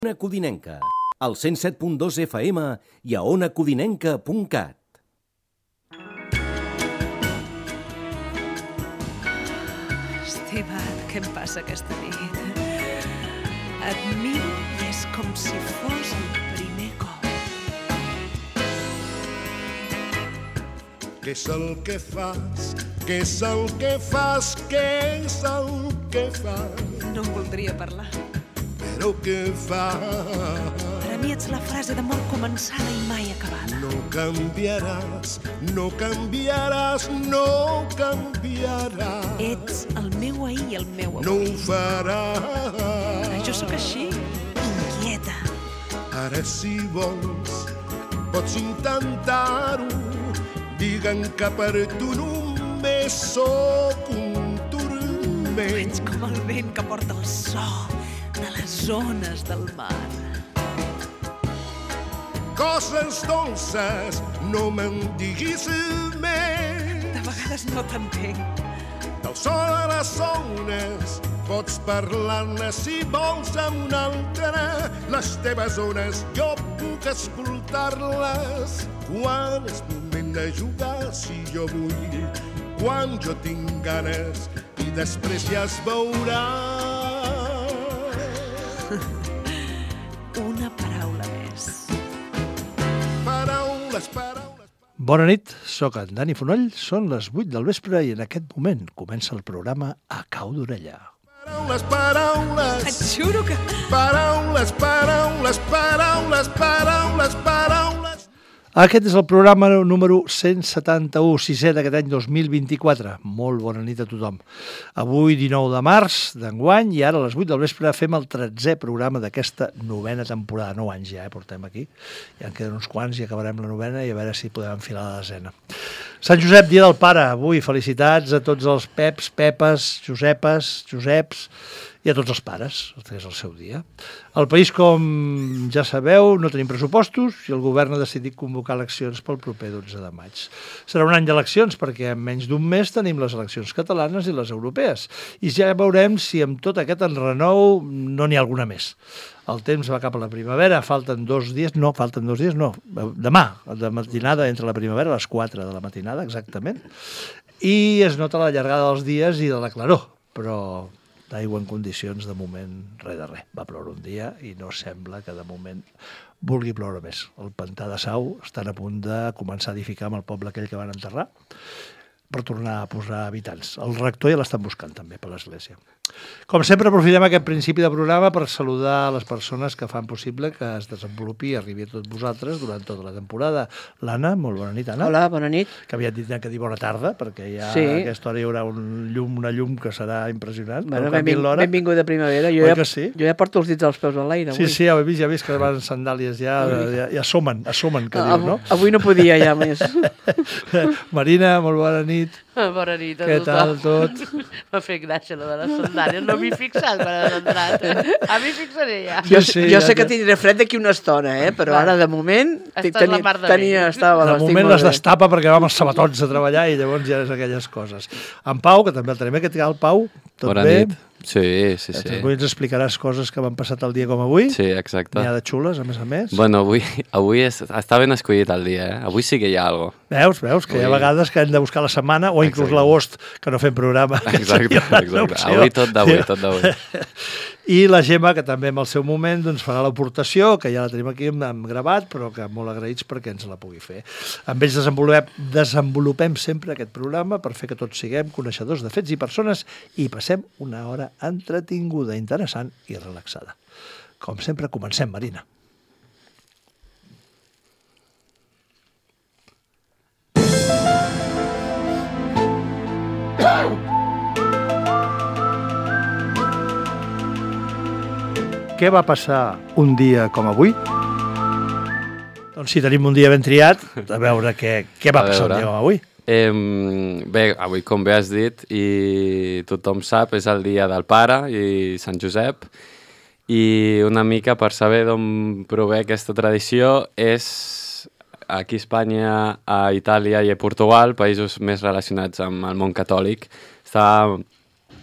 Ona Codinenca, al 107.2 FM i a onacodinenca.cat. Estimat, què em passa aquesta nit? Et miro i és com si fos el primer cop. Què és el que fas? Què és el que fas? Què és el que fas? No en voldria parlar. Però què fas? Per a mi ets la frase d'amor començada i mai acabada. No canviaràs, no canviaràs, no canviaràs. Ets el meu ahir i el meu avui. No ho faràs. Jo sóc així, inquieta. Ara si vols, pots intentar-ho. Digue'm que per tu només sóc un turment. Ets com el vent que porta el so de les ones del mar. Coses dolces, no me'n diguis més. De vegades no t'entenc. Del so de les ones pots parlar-ne si vols amb una altra. Les teves ones jo puc escoltar-les. Quan és moment de jugar, si jo vull, quan jo tinc ganes, i després ja es veurà. Una paraula més. Paraules, paraules. Bona nit, sóc en Dani Fonoll, són les 8 del vespre i en aquest moment comença el programa A Cau d'Orella. Paraules, paraules. Et juro que... Paraules, paraules, paraules, paraules, paraules. Aquest és el programa número 171, sisè d'aquest any 2024. Molt bona nit a tothom. Avui, 19 de març d'enguany, i ara a les 8 del vespre fem el 13è programa d'aquesta novena temporada. 9 anys ja, portem aquí. Ja en queden uns quants i acabarem la novena i a veure si podem enfilar la desena. Sant Josep, dia del pare. Avui felicitats a tots els Peps, Pepes, Josepes, Joseps i a tots els pares, que és el seu dia. Al país, com ja sabeu, no tenim pressupostos i el govern ha decidit convocar eleccions pel proper 12 de maig. Serà un any d'eleccions perquè en menys d'un mes tenim les eleccions catalanes i les europees. I ja veurem si amb tot aquest enrenou no n'hi ha alguna més. El temps va cap a la primavera, falten 2 dies, no, demà, de matinada, entre la primavera, a les 4 de la matinada, exactament, i es nota la llargada dels dies i de la claror, però d'aigua en condicions, de moment, res de res. Va ploure un dia i no sembla que de moment vulgui ploure més. El pantà de Sau estan a punt de començar a edificar amb el poble aquell que van enterrar per tornar a posar habitants. El rector ja l'estan buscant també per l'església. Com sempre, aprofitem aquest principi de programa per saludar les persones que fan possible que es desenvolupi i arribi a tots vosaltres durant tota la temporada. L'Anna, molt bona nit, Anna. Hola, bona nit. Que aviat tindrem que dir bona tarda, perquè ja Sí. a aquesta hora hi haurà una llum que serà impressionant. Bueno, benvinguda primavera. Oi que sí? Jo ja porto els dits als peus a l'aire. Sí, sí, ja he vist que van sandàlies ja assomen, que diu, no? Avui no podia ja més. Marina, molt bona nit. Bona nit a Què tal tot? M'ha fet gràcia la de les sandàlies, no m'hi he fixat quan has entrat. A mi fixaré ja. Jo sé que tindré fred d'aquí una estona, però ara de moment estava de moment les destapa perquè vam als sabatots a treballar i llavors ja és aquelles coses. En Pau, que també el tenim, què tal, Pau? Tot bona bé? Nit. Sí. Avui ens explicaràs coses que van passar tal dia com avui. Sí, exacte. N'hi ha de xules, a més. Bueno, avui està ben escollit el dia, Avui sí que hi ha alguna cosa. Veus, que hi ha vegades que hem de buscar la setmana o inclús l'agost, que no fem programa. Exacte. Avui tot d'avui. I la Gemma, que també en el seu moment doncs, farà l'aportació, que ja la tenim aquí hem gravat, però que molt agraïts perquè ens la pugui fer. Amb ells desenvolupem sempre aquest programa per fer que tots siguem coneixedors de fets i persones i passem una hora entretinguda, interessant i relaxada. Com sempre, comencem, Marina. Què va passar un dia com avui? Doncs si tenim un dia ben triat, a veure què va passar un dia com avui. Bé, avui, com bé has dit, i tothom sap, és el dia del pare i Sant Josep, i una mica per saber d'on prové aquesta tradició és aquí a Espanya, a Itàlia i a Portugal, països més relacionats amb el món catòlic. Està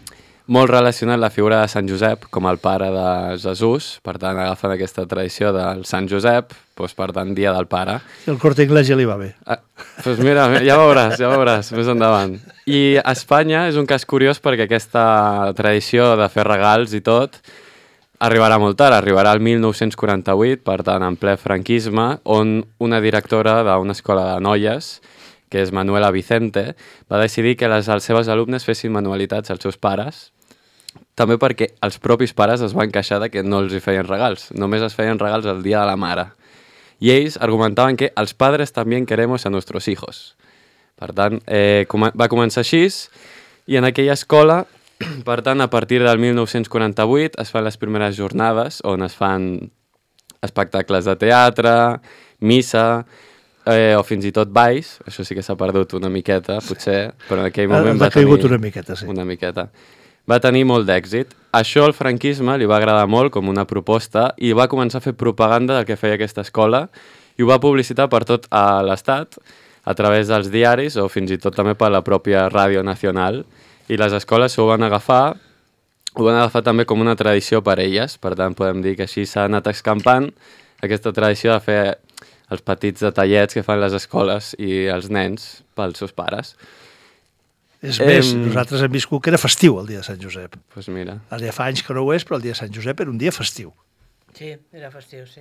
molt relacionat la figura de Sant Josep com el pare de Jesús, per tant agafen aquesta tradició del Sant Josep, doncs, per tant, dia del pare. I el Corte Inglés ja li va bé. Doncs mira, ja veuràs, més endavant. I a Espanya és un cas curiós perquè aquesta tradició de fer regals i tot arribarà molt tard, arribarà al 1948, per tant, en ple franquisme, on una directora d'una escola de noies, que és Manuela Vicente, va decidir que les seves alumnes fessin manualitats als seus pares, també perquè els propis pares es van queixar de que no els hi feien regals, només es feien regals el dia de la mare. I ells argumentaven que els padres també queremos a nuestros hijos. Per tant, va començar així, i en aquella escola, per tant, a partir del 1948 es fan les primeres jornades on es fan espectacles de teatre, missa, o fins i tot balls, això sí que s'ha perdut una miqueta, potser, però en aquell moment va tenir... una miqueta, sí. Una miqueta. Va tenir molt d'èxit. Això al franquisme li va agradar molt com una proposta i va començar a fer propaganda del que feia aquesta escola i ho va publicitar per tot a l'Estat a través dels diaris o fins i tot també per la pròpia Ràdio Nacional, i les escoles ho van agafar també com una tradició per elles. Per tant, podem dir que així s'ha anat escampant aquesta tradició de fer els petits detallets que fan les escoles i els nens pels seus pares. És més, nosaltres hem viscut que era festiu el dia de Sant Josep. Doncs mira. Ara ja fa anys que no ho és, però el dia de Sant Josep era un dia festiu. Sí, era festiu, sí.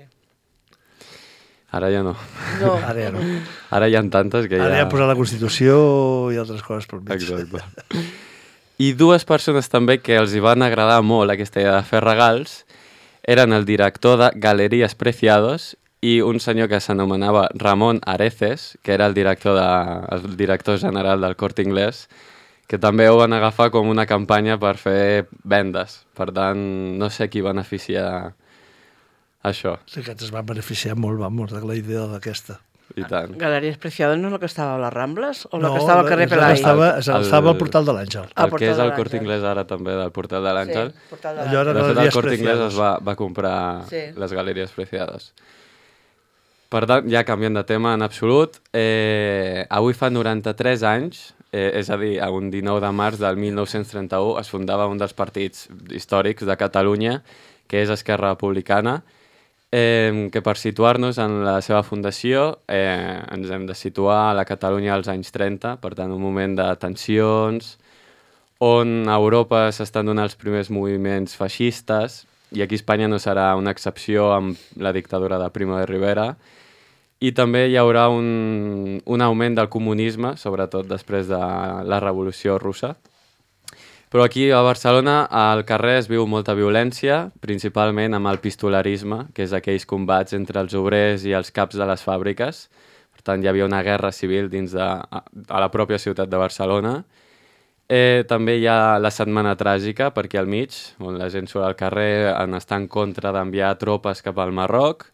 Ara ja no. No. Ara ja no. Ara hi ha tantes que ja... Ara ja han posat la Constitució i altres coses per mig. Exacte. I dues persones també que els hi van agradar molt aquesta idea de fer regals eren el director de Galeries Preciados i un senyor que s'anomenava Ramon Areces, que era el director general del Corte Inglés, que també ho van agafar com una campanya per fer vendes. Per tant, no sé qui beneficia això. Sí, aquests es van beneficiar molt, de la idea d'aquesta. I tant. Galeries Preciados no és el que estava a les Rambles? O el que estava al carrer Pelai? Estava al Portal de l'Àngel. El que és el Corte Inglés ara també, del Portal de l'Àngel. Sí, Portal de l'Àngel. De fet, el Corte Inglés es va comprar les Galeries Preciados. Per tant, ja canviant de tema en absolut, avui fa 93 anys, és a dir, un 19 de març del 1931, es fundava un dels partits històrics de Catalunya, que és Esquerra Republicana, que per situar-nos en la seva fundació ens hem de situar a la Catalunya als anys 30, per tant, un moment de tensions, on a Europa s'estan donant els primers moviments feixistes, i aquí a Espanya no serà una excepció amb la dictadura de Primo de Rivera, i també hi haurà un augment del comunisme, sobretot després de la Revolució Russa. Però aquí a Barcelona al carrer es viu molta violència, principalment amb el pistolerisme, que és aquells combats entre els obrers i els caps de les fàbriques. Per tant, hi havia una guerra civil dins de la pròpia ciutat de Barcelona. També hi ha la Setmana Tràgica, per aquí al mig, on la gent surt al carrer en estar en contra d'enviar tropes cap al Marroc.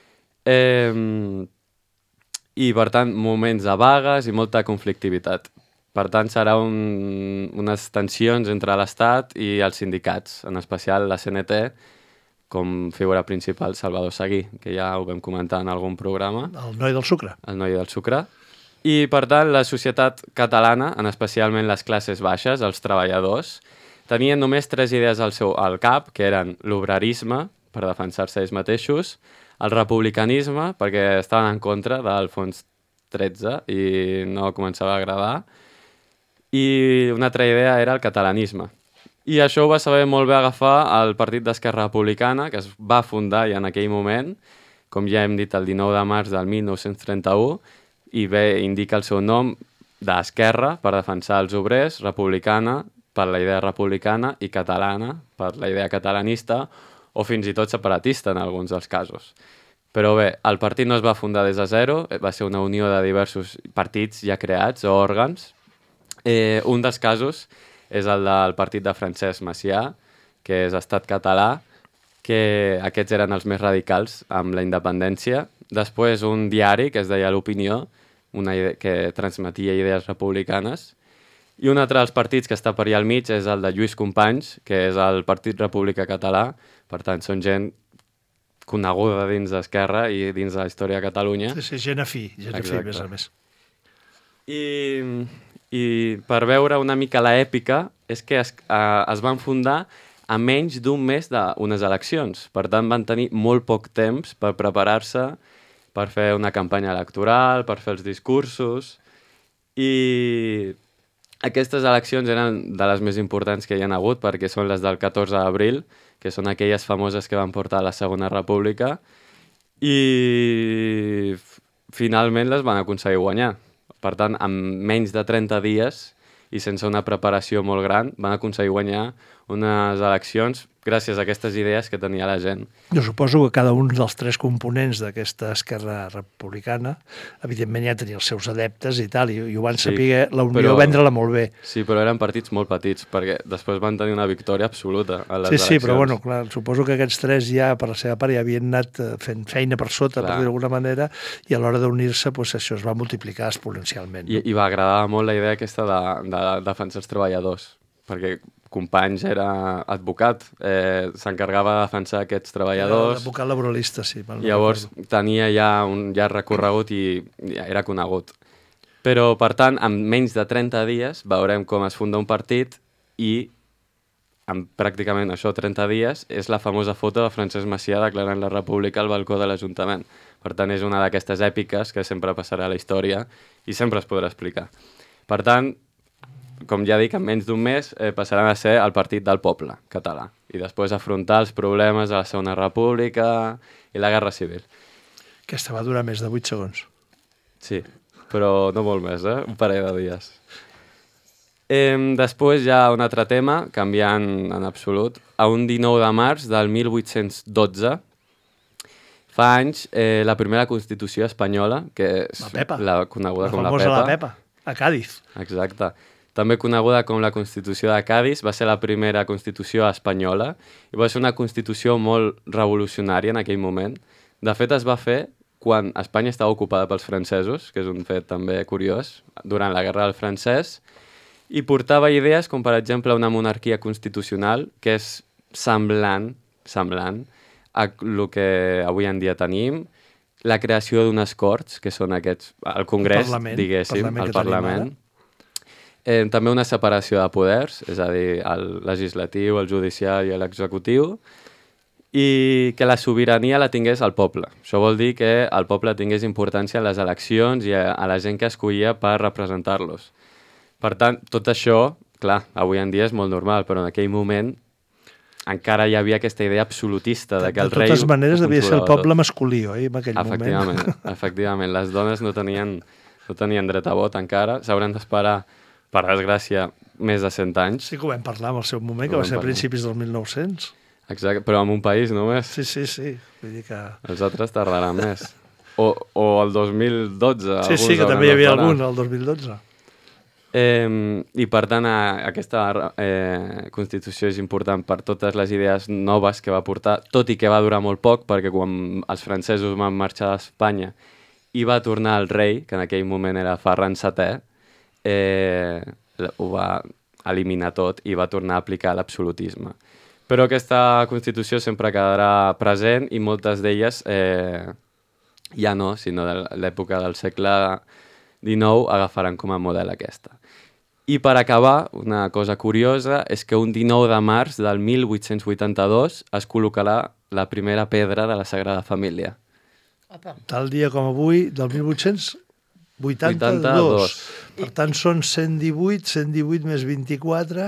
I, per tant, moments de vagues i molta conflictivitat. Per tant, serà unes tensions entre l'Estat i els sindicats, en especial la CNT, com figura principal Salvador Seguí, que ja ho vam comentar en algun programa. El noi del sucre. El noi del sucre. I, per tant, la societat catalana, en especialment les classes baixes, els treballadors, tenien només 3 idees al cap, que eren l'obrerisme, per defensar-se ells mateixos, el republicanisme, perquè estaven en contra d'Alfons XIII i no començava a agradar, i una altra idea era el catalanisme. I això ho va saber molt bé agafar el Partit d'Esquerra Republicana, que es va fundar ja en aquell moment, com ja hem dit, el 19 de març del 1931, i bé, indica el seu nom d'esquerra per defensar els obrers, republicana per la idea republicana i catalana per la idea catalanista, o fins i tot separatista en alguns dels casos. Però bé, el partit no es va fundar des de zero, va ser una unió de diversos partits ja creats o òrgans. Un dels casos és el del partit de Francesc Macià, que és Estat Català, que aquests eren els més radicals amb la independència. Després un diari que es deia L'Opinió, que transmetia idees republicanes. I un altre dels partits que està per allà al mig és el de Lluís Companys, que és el Partit República Català. Per tant, són gent coneguda dins d'Esquerra i dins de la història de Catalunya. Sí, gent afí, més a més. I per veure una mica l'èpica, és que es van fundar a menys d'un mes d'unes eleccions. Per tant, van tenir molt poc temps per preparar-se, per fer una campanya electoral, per fer els discursos. I aquestes eleccions eren de les més importants que hi ha hagut, perquè són les del 14 d'abril, que són aquelles famoses que van portar a la Segona República, i finalment les van aconseguir guanyar. Per tant, en menys de 30 dies i sense una preparació molt gran, van aconseguir guanyar unes eleccions gràcies a aquestes idees que tenia la gent. Jo suposo que cada un dels tres components d'aquesta esquerra republicana, evidentment ja tenia els seus adeptes i tal, i ho van saber la Unió vendre-la molt bé. Sí, però eren partits molt petits, perquè després van tenir una victòria absoluta a les eleccions. Sí, però bueno, clar, suposo que aquests tres ja, per la seva part, ja havien anat fent feina per sota, per dir d'alguna manera, i a l'hora d'unir-se, doncs, això es va multiplicar exponencialment. No? I va agradar molt la idea aquesta de defensar els treballadors, perquè Companys era advocat, s'encargava de defensar aquests treballadors. Advocat laboralista, sí. Llavors tenia ja un llarg recorregut i ja era conegut. Però, per tant, en menys de 30 dies veurem com es funda un partit i en pràcticament això, 30 dies, és la famosa foto de Francesc Macià declarant la república al balcó de l'Ajuntament. Per tant, és una d'aquestes èpiques que sempre passarà a la història i sempre es podrà explicar. Per tant, com ja dic, en menys d'un mes passaran a ser el partit del poble català i després afrontar els problemes de la Segona República i la Guerra Civil. Aquesta va durar més de 8 segons. Sí, però no molt més, un parell de dies. Després hi ha un altre tema, canviant en absolut. A un 19 de març del 1812, fa anys, la primera Constitució espanyola, que és la coneguda com la famosa la Pepa, a Càdiz. Exacte. També coneguda com la Constitució de Càdiz, va ser la primera Constitució espanyola i va ser una Constitució molt revolucionària en aquell moment. De fet, es va fer quan Espanya estava ocupada pels francesos, que és un fet també curiós, durant la Guerra del Francès, i portava idees com, per exemple, una monarquia constitucional que és semblant a el que avui en dia tenim, la creació d'unes corts, que són aquests, el Congrés, diguéssim, el Parlament. També una separació de poders, és a dir, el legislatiu, el judicial i l'executiu, i que la sobirania la tingués el poble. Això vol dir que el poble tingués importància en les eleccions i a la gent que escollia per representar-los. Per tant, tot això, clar, avui en dia és molt normal, però en aquell moment encara hi havia aquesta idea absolutista de que el rei... De totes maneres devia ser el poble masculí, oi, en aquell moment? Efectivament. Les dones no tenien dret a vot encara, s'hauran d'esperar, per desgràcia, més de 100 anys. Sí que ho vam parlar en el seu moment, que va ser a principis del 1900. Exacte, però en un país només. Sí. Vull dir que... Els altres tardaran més. O el 2012. Sí, que també hi havia algun, el 2012. I per tant, aquesta Constitució és important per totes les idees noves que va portar, tot i que va durar molt poc, perquè quan els francesos van marxar d'Espanya i va tornar el rei, que en aquell moment era Ferran VII, ho va eliminar tot i va tornar a aplicar l'absolutisme. Però aquesta Constitució sempre quedarà present i moltes d'elles ja no, sinó de l'època del segle XIX agafaran com a model aquesta. I per acabar, una cosa curiosa és que un 19 de març del 1882 es col·locarà la primera pedra de la Sagrada Família. Tal dia com avui, del 1882. Per tant, són 118 més 24,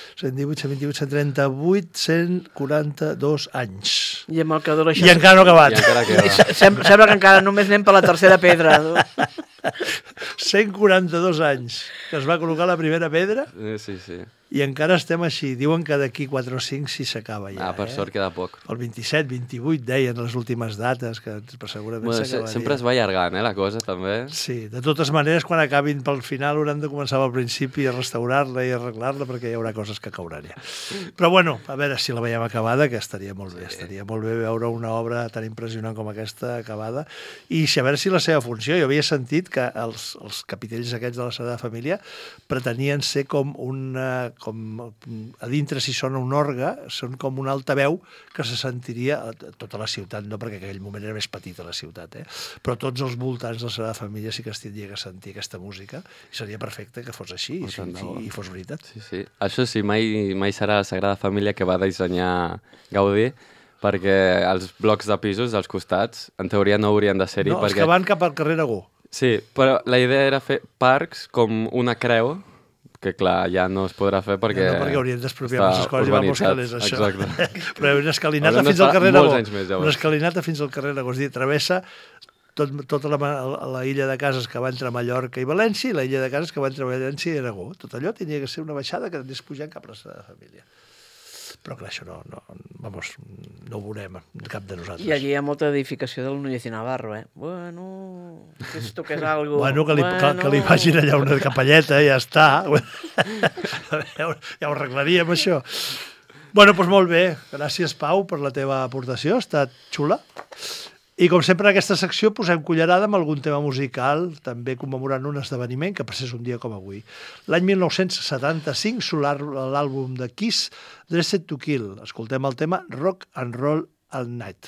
138, 142 anys. I amb el que dura això... I encara no ha acabat. Sembla que encara només anem per la tercera pedra. 142 anys que es va col·locar la primera pedra. Sí. I encara estem així. Diuen que d'aquí 4 o 5 sí s'acaba ja. Per sort queda poc. El 27, 28, deien les últimes dates, que segurament s'acabaria. Sempre es va allargant, la cosa, també. Sí, de totes maneres, quan acabin pel final hauran de començar pel principi a restaurar-la i arreglar-la, perquè hi haurà coses que cauran ja. Però bueno, a veure si la veiem acabada, que estaria molt bé. Estaria molt bé veure una obra tan impressionant com aquesta acabada. I a veure si la seva funció... Jo havia sentit que els capitells aquests de la Sagrada Família pretenien ser com una com a dintre si sona un orgue, són com un altaveu que se sentiria a tota la ciutat, no perquè en aquell moment era més petita la ciutat, però tots els voltants de la Sagrada Família sí que es tindria que sentir aquesta música i seria perfecte que fos així i fos veritat. Sí. Això sí, mai serà la Sagrada Família que va dissenyar Gaudí, perquè els blocs de pisos dels costats, en teoria, no haurien de ser-hi. No, els que van cap al carrer Aragó. Sí, però la idea era fer parcs com una creu, que clar, ja no es podrà fer perquè... No, perquè haurien d'expropiar moltes coses i va molts calés, això. Exacte. Però hi ha una escalinata fins al carrer Aragó. Una escalinata fins al carrer Aragó. És a dir, travessa tota la illa de cases que va entre Mallorca i València i la illa de cases que va entre València i Aragó. Tot allò tenia que ser una baixada que anés pujant cap a la Sagrada Família. Però clar, això no ho veurem cap de nosaltres. I allí hi ha molta edificació del Núñez i Navarro, Bueno, esto que és algo... Bueno, que li vagin allà una capelleta i ja està. Ja ho arreglaríem, això. Bueno, doncs molt bé. Gràcies, Pau, per la teva aportació. Ha estat xula. I com sempre en aquesta secció posem cullerada amb algun tema musical, també commemorant un esdeveniment que passés un dia com avui. L'any 1975 solar l'àlbum de Kiss, Dressed to Kill. Escoltem el tema Rock and Roll all Night.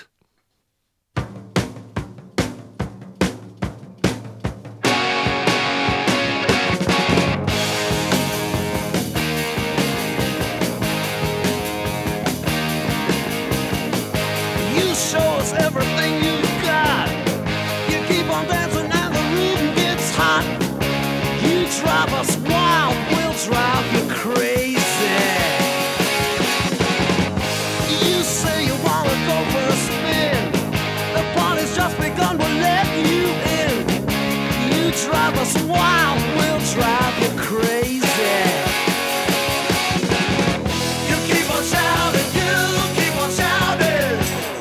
You show us everything you got. You keep on dancing and the rhythm gets hot. You drive us wild, we'll drive you crazy. You say you wanna go for a spin. The party's just begun, we'll let you in. You drive us wild, we'll drive you crazy. You keep on shouting, you keep on shouting.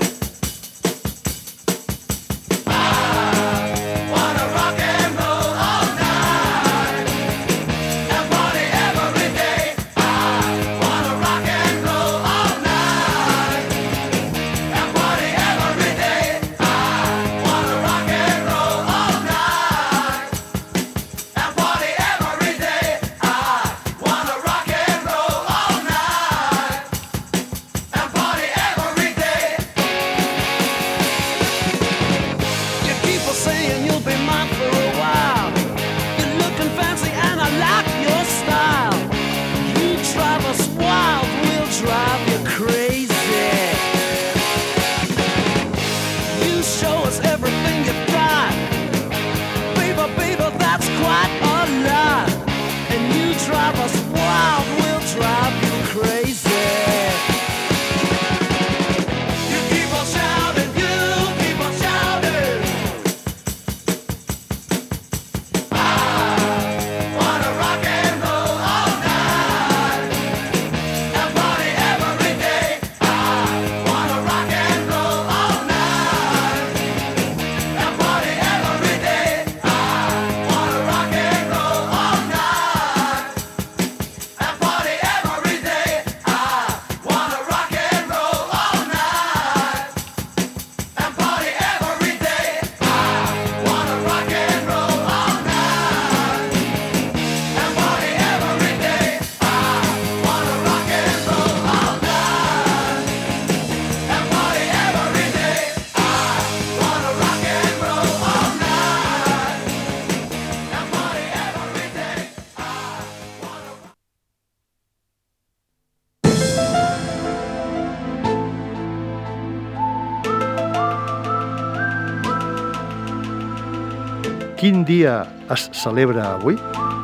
Quin dia es celebra avui?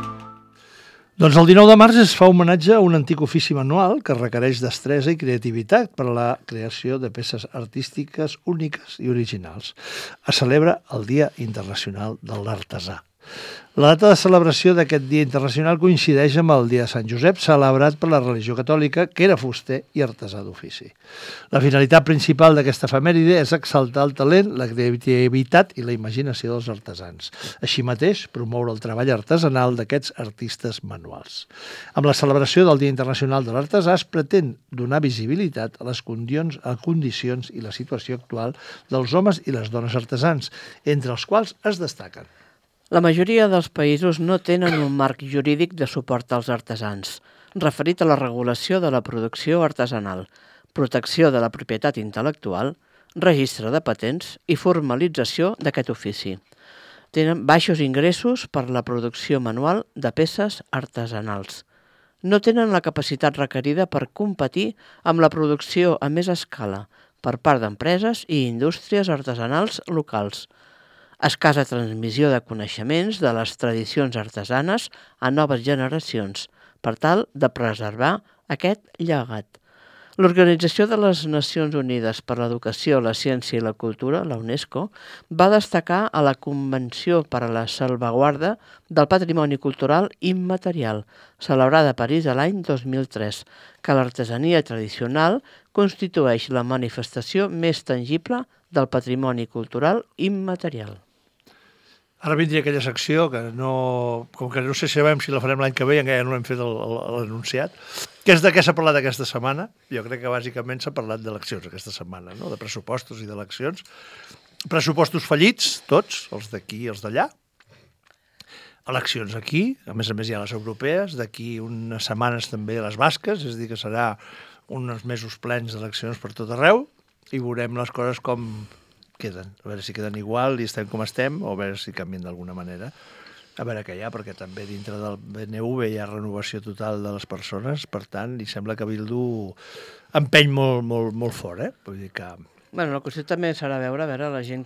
Doncs el 19 de març es fa homenatge a un antic ofici manual que requereix destresa i creativitat per a la creació de peces artístiques úniques i originals. Es celebra el Dia Internacional de l'Artesà. La data de celebració d'aquest Dia Internacional coincideix amb el Dia de Sant Josep, celebrat per la religió catòlica, que era fuster i artesà d'ofici. La finalitat principal d'aquesta efemèride és exaltar el talent, la creativitat i la imaginació dels artesans. Així mateix, promoure el treball artesanal d'aquests artistes manuals. Amb la celebració del Dia Internacional de l'Artesà es pretén donar visibilitat a les condicions i la situació actual dels homes i les dones artesans, entre els quals es destaquen la majoria dels països no tenen un marc jurídic de suport als artesans. referit a la regulació de la producció artesanal, protecció de la propietat intel·lectual, registre de patents i formalització d'aquest ofici. Tenen baixos ingressos per la producció manual de peces artesanals. No tenen la capacitat requerida per competir amb la producció a més escala per part d'empreses i indústries artesanals locals. Escassa transmissió de coneixements de les tradicions artesanes a noves generacions, per tal de preservar aquest llegat. L'Organització de les Nacions Unides per l'Educació, la Ciència i la Cultura, la UNESCO, va destacar a la Convenció per a la Salvaguarda del Patrimoni Cultural Immaterial, celebrada a París l'any 2003, que l'artesania tradicional constitueix la manifestació més tangible del patrimoni cultural immaterial. Ara vindria aquella secció que com que no sé si sabem si la farem l'any que ve, encara no hem fet l'anunciat, que és de què s'ha parlat aquesta setmana. Jo crec que bàsicament s'ha parlat d'eleccions aquesta setmana, no? De pressupostos i d'eleccions. Pressupostos fallits, tots, els d'aquí i els d'allà. Eleccions aquí, a més hi ha les europees, d'aquí unes setmanes també les basques, és a dir, que serà uns mesos plens d'eleccions per tot arreu, i veurem les coses com queden, a veure si queden igual i estem com estem, o a veure si canvien d'alguna manera. A veure què hi ha, perquè també dintre del BNV hi ha renovació total de les persones, per tant, li sembla que Bildu empeny molt fort, Vull dir que... Bueno, la qüestió també serà veure la gent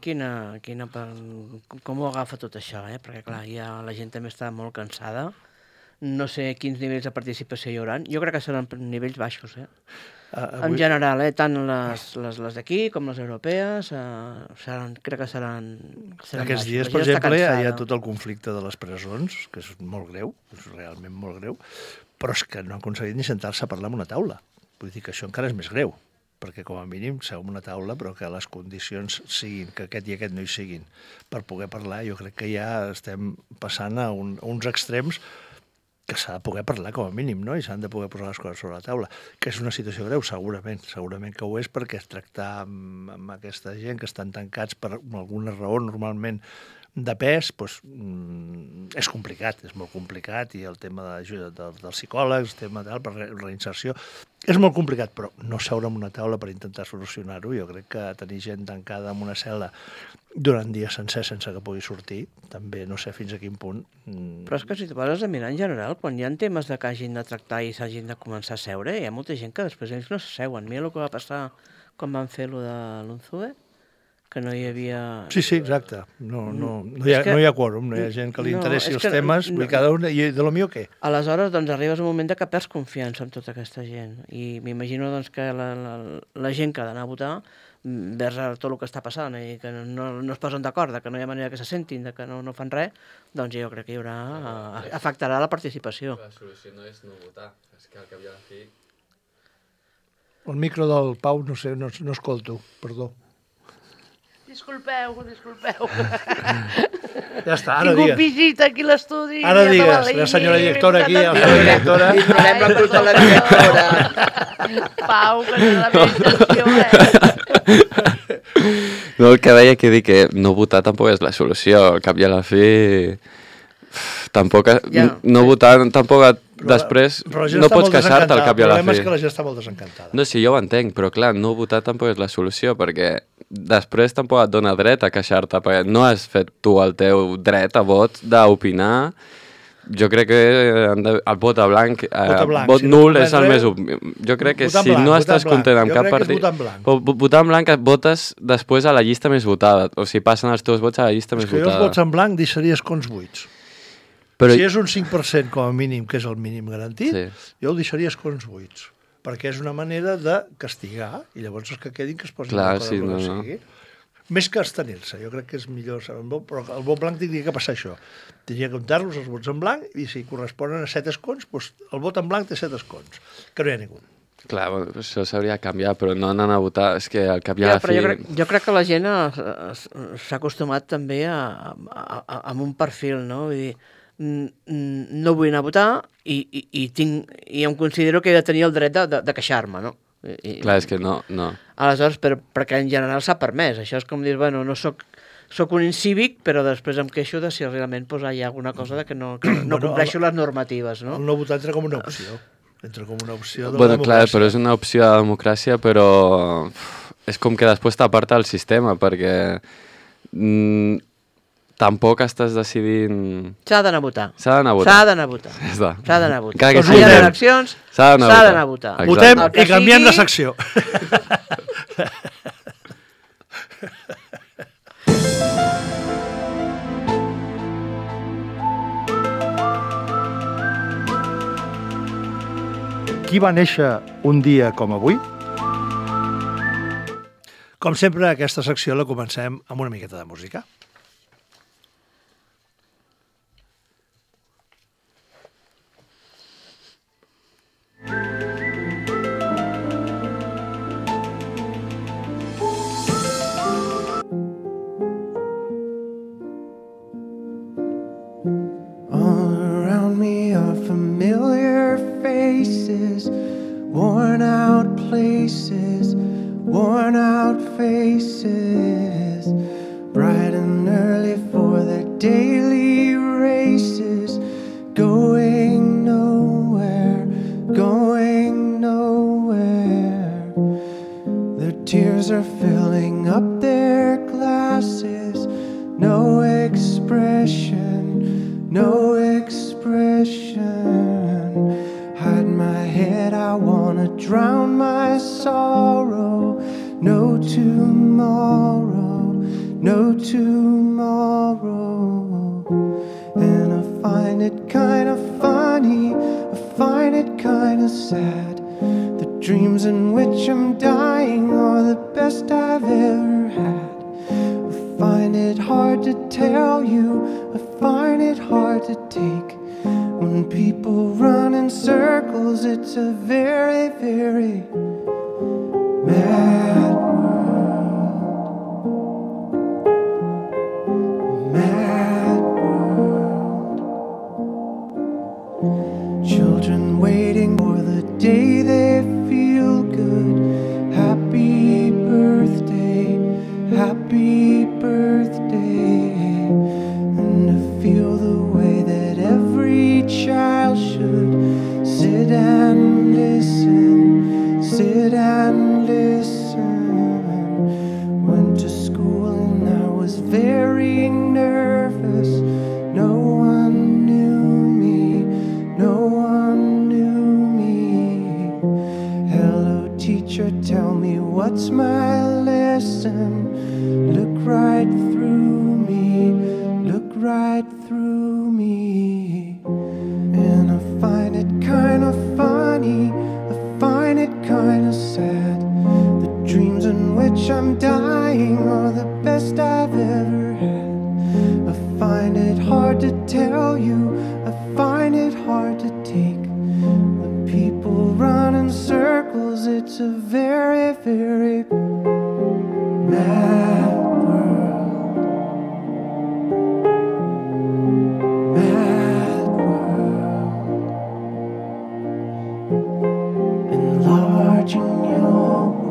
com ho agafa tot això, perquè clar, ja la gent també està molt cansada. No sé quins nivells de participació hi haurà. Jo crec que seran nivells baixos, en general, tant les d'aquí com les europees, crec que seran Aquests dies, per exemple, hi ha tot el conflicte de les presons, que és molt greu, és realment molt greu, però és que no han aconseguit ni sentar-se a parlar en una taula. Vull dir que això encara és més greu, perquè com a mínim seu en una taula, però que les condicions siguin, que aquest i aquest no hi siguin, per poder parlar. Jo crec que ja estem passant a uns extrems que s'ha de poder parlar com a mínim, no? I s'han de poder posar les coses sobre la taula. Que és una situació greu, segurament que ho és, perquè tractar amb aquesta gent que estan tancats per alguna raó normalment de pes, doncs, és complicat, és molt complicat, i el tema dels psicòlegs, el tema per reinserció, és molt complicat, però no seure en una taula per intentar solucionar-ho. Jo crec que tenir gent tancada en una cel·la durant dies sencers sense que pugui sortir, també no sé fins a quin punt. Però és que si tu poses a mirar en general, quan hi ha temes que hagin de tractar i s'hagin de començar a seure, hi ha molta gent que després ells no s'asseuen. Mira el que va passar quan van fer allò de l'Unzue, que no hi havia... Sí, exacte. No hi ha quòrum, no hi ha gent que li interessi els temes, i cada un... I de lo millor què? Aleshores, doncs, arribes a un moment que perds confiança en tota aquesta gent. I m'imagino doncs, que la gent que ha d'anar a votar, vers tot el que està passant i que no es posen d'acord, que no hi ha manera que se sentin, que no fan res, doncs jo crec que afectarà la participació. La solució no és no votar, és que al cap i a la fi... El micro del Pau, no sé, no escolto, perdó. Disculpeu. Ja està, ara digues. Tinc un visita aquí a l'estudi. Ara digues, la senyora directora aquí, la senyora directora. I trobem la culpa a la directora. Pau, que no la meva intenció, No, el que deia que dir que no votar tampoc és la solució, al cap i a la fi... Tampoc... No votar tampoc després... No pots queixar-te al cap i a la fi. El problema és que la gent està molt desencantada. No, sí, jo ho entenc, però clar, no votar tampoc és la solució, perquè després tampoc et dona dret a queixar-te, perquè no has fet tu el teu dret a vot d'opinar. Jo crec que el vot a blanc, vot nul és el més... Jo crec que si no estàs content amb cap partit... Votar en blanc votes després a la llista més votada, o si passen els teus vots a la llista més votada. És que jo els vots en blanc deixaria escons buits. Si és un 5% com a mínim, que és el mínim garantit, jo el deixaria escons buits, perquè és una manera de castigar, i llavors els que quedin que es posin d'acord amb el que sigui. Més que abstenir-se, jo crec que és millor, però el vot blanc tindria que passar això. Tindria que comptar-los els vots en blanc, i si corresponen a 7 escons, doncs el vot en blanc té 7 escons, que no hi ha ningú. Clar, això s'hauria de canviar, però no anant a votar, és que al cap i a la fi... Jo crec que la gent s'ha acostumat també a un perfil, no? Vull dir, no vull anar a votar i em considero que he de tenir el dret de queixar-me, no? Clar, és que no. Aleshores, perquè en general s'ha permès. Això és com dir, bueno, no soc un incívic, però després em queixo de si realment hi ha alguna cosa que no compleixo les normatives, no? El no votar entra com una opció. Entra com una opció de Bueno, la clar, democràcia. però és una opció de democràcia, però és com que després t'aparta el sistema, perquè tampoc estàs decidint... S'ha d'anar a votar. S'ha d'anar a votar. S'ha d'anar a votar. Ja està. S'ha d'anar a votar. Encara que Doncs sigui Hi ha nen. eleccions, S'ha d'anar a votar. Exacte. Votem El que i canviem de sigui- secció. Qui va néixer un dia com avui? Com sempre, aquesta secció la comencem amb una miqueta de música. All around me are familiar faces, worn out places, worn out faces, bright and early for their daily races, going nowhere, going nowhere. Their tears are filling up their glasses, no expression, no expression. Hide my head, I wanna drown my sorrow. No tomorrow, no tomorrow. And I find it kind of funny, I find it kind of sad. The dreams in which I'm dying are the best I've ever had. I find it hard to tell you, I find it hard to take. When people run in circles, it's a very, very mad world. Mad world. Children waiting for the day they feel good. Happy birthday, happy birthday. And to feel the way that every child should sit and listen, sit and listen. Went to school and I was very nervous. No one knew me, no one knew me. Hello teacher, tell me what's my lesson. Look right through me, look right through me. And I find it kind of funny, I find it kind of sad. The dreams in which I'm dying are the best I've ever had. I find it hard to tell you, I find it hard to take. When people run in circles, it's a very, very mad world. Mad world. Enlarging your world.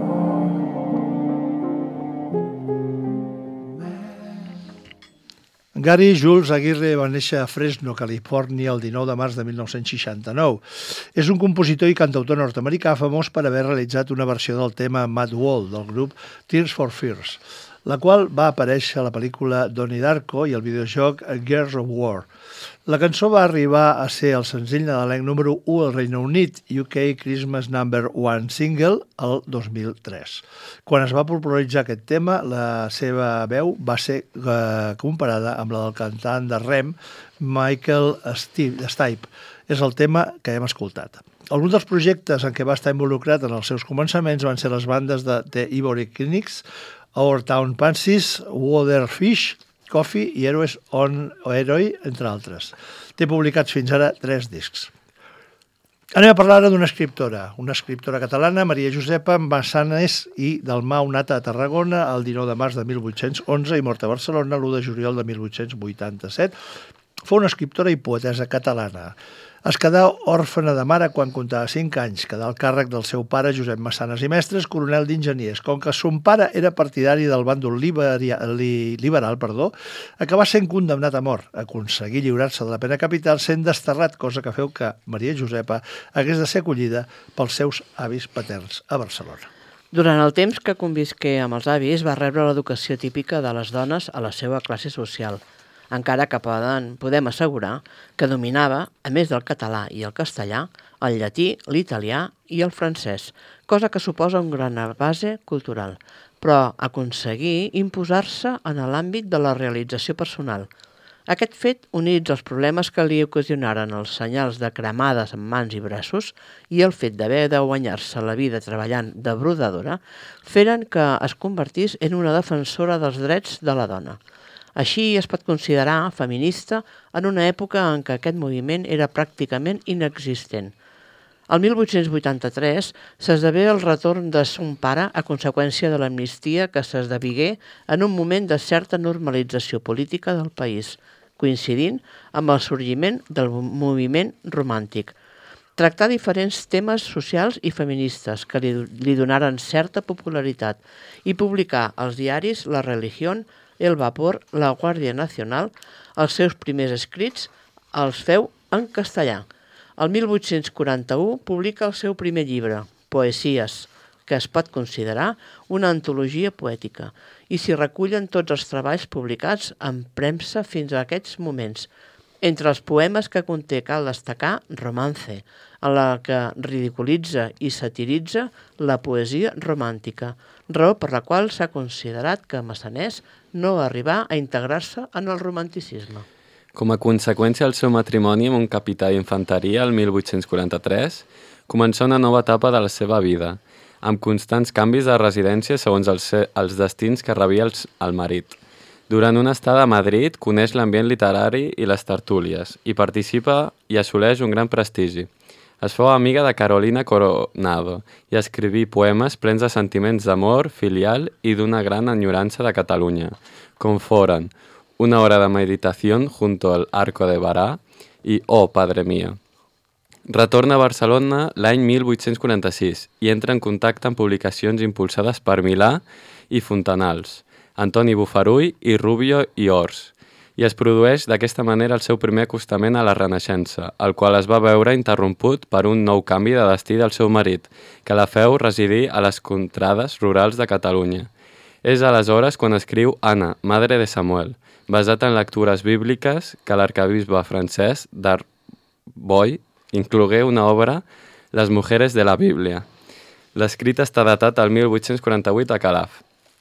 Gary Jules Aguirre va néixer a Fresno, Califòrnia, el 19 de març de 1969. És un compositor i cantautor nord-americà famós per haver realitzat una versió del tema Mad World del grup Tears for Fears, la qual va aparèixer a la pel·lícula Donnie Darko i el videojoc Gears of War. La cançó va arribar a ser el senzill nadalenc número 1 al Regne Unit, UK Christmas No. 1 single, el 2003. Quan es va popularitzar aquest tema, la seva veu va ser comparada amb la del cantant de Rem, Michael Stipe. És el tema que hem escoltat. Alguns dels projectes en què va estar involucrat en els seus començaments van ser les bandes de The Ivory Clinics, Our Town Pansies, Waterfish, Coffee i Heroes on Heroi, entre altres. Té publicats fins ara 3 discs. Anem a parlar ara d'una escriptora catalana, Maria Josepa Massanes i Dalmau, nata a Tarragona el 19 de març de 1811 i morta a Barcelona l'1 de juliol de 1887. Fou una escriptora i poetessa catalana. Es quedà òrfena de mare quan comptava 5 anys, quedà al càrrec del seu pare Josep Massanes i Mestres, coronel d'enginyers. Com que son pare era partidari del bàndol liberal, acabà sent condemnat a mort. Aconseguí lliurar-se de la pena capital sent desterrat, cosa que feu que Maria Josepa hagués de ser acollida pels seus avis paterns a Barcelona. Durant el temps que convisqué amb els avis va rebre l'educació típica de les dones a la seva classe social, encara que podem assegurar que dominava, a més del català i el castellà, el llatí, l'italià i el francès, cosa que suposa una gran base cultural, però aconseguí imposar-se en l'àmbit de la realització personal. Aquest fet, units als problemes que li ocasionaren els senyals de cremades en mans i braços i el fet d'haver de guanyar-se la vida treballant de brodadora, feren que es convertís en una defensora dels drets de la dona. Així es pot considerar feminista en una època en què aquest moviment era pràcticament inexistent. El 1883 s'esdevé el retorn de son pare a conseqüència de l'amnistia que s'esdevingué en un moment de certa normalització política del país, coincidint amb el sorgiment del moviment romàntic. Tractar diferents temes socials i feministes que li donaren certa popularitat i publicar als diaris La Religión, El Vapor, La Guàrdia Nacional, els seus primers escrits els feu en castellà. El 1841 publica el seu primer llibre, Poesies, que es pot considerar una antologia poètica, i s'hi recullen tots els treballs publicats en premsa fins a aquests moments. Entre els poemes que conté cal destacar Romance, en la que ridiculitza i satiritza la poesia romàntica, raó per la qual s'ha considerat que Massanés no va arribar a integrar-se en el romanticisme. Com a conseqüència del seu matrimoni amb un capità d'infanteria el 1843, començà una nova etapa de la seva vida, amb constants canvis de residència segons els destins que rebia el marit. Durant una estada a Madrid coneix l'ambient literari i les tertúlies i participa i assoleix un gran prestigi. Es fou amiga de Carolina Coronado i escriví poemes plens de sentiments d'amor filial i d'una gran enyorança de Catalunya, com foren Una hora de meditación junto al Arco de Bará i Oh, Padre Mío. Retorna a Barcelona l'any 1846 i entra en contacte amb publicacions impulsades per Milà i Fontanals, Antoni Bofarull i Rubio i Ors, i es produeix d'aquesta manera el seu primer acostament a la Renaixença, el qual es va veure interromput per un nou canvi de destí del seu marit, que la feu residir a les contrades rurals de Catalunya. És aleshores quan escriu Anna, Madre de Samuel, basat en lectures bíbliques que l'arquebisbe francès d'Arbois inclogué una obra, Les mujeres de la Bíblia. L'escrit està datat al 1848 a Calaf.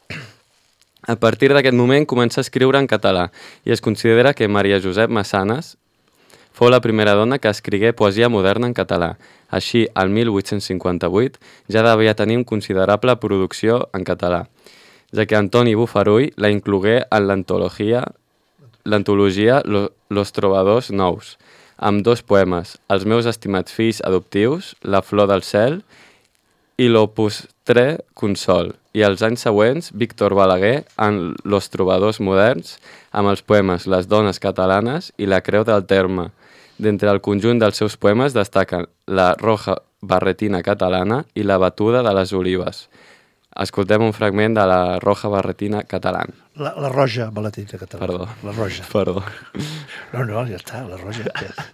A partir d'aquest moment comença a escriure en català i es considera que Maria Josep Massanes fou la primera dona que escrigué poesia moderna en català. Així, al 1858 ja devia tenir una considerable producció en català, ja que Antoni Bofarull la inclogué en l'antologia Los Trobadors Nous, amb 2 poemes, Els meus estimats fills adoptius, La flor del cel i L'opus 3 Consol, i els anys següents Víctor Balaguer en Los Trobadors moderns amb els poemes Les dones catalanes i La creu del terme. D'entre el conjunt dels seus poemes destaquen La roja barretina catalana i La batuda de les olives. Escoltem un fragment de La roja barretina catalana. La roja barretina catalana. Perdó. La roja. Perdó. No, ja està, la roja.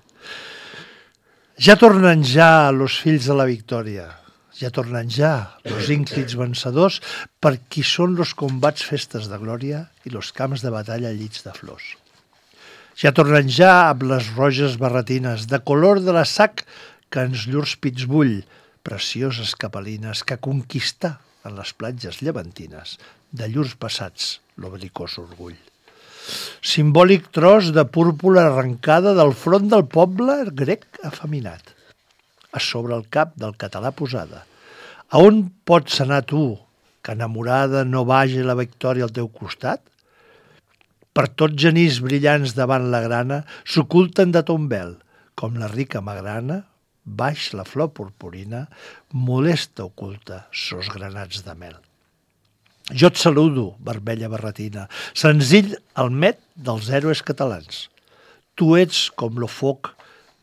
Ja tornen ja los fills de la victòria. Ja tornen ja los ínclits vencedors per qui són los combats festes de glòria i los camps de batalla llits de flors. Ja tornen ja amb les roges barretines de color de la sac que ens llurs pits bull, precioses capelines que conquistar en les platges llevantines de llurs passats l'obelicós orgull. Simbòlic tros de púrpura arrencada del front del poble grec afeminat, a sobre el cap del català posada. A on pots anar tu, que enamorada no vagi la victòria al teu costat? Per tots genís brillants davant la grana s'oculten de ton vel, com la rica magrana, baix la flor purpurina, molesta oculta sos granats de mel. Jo et saludo, barbella barretina, senzill el met dels héroes catalans. Tu ets com lo foc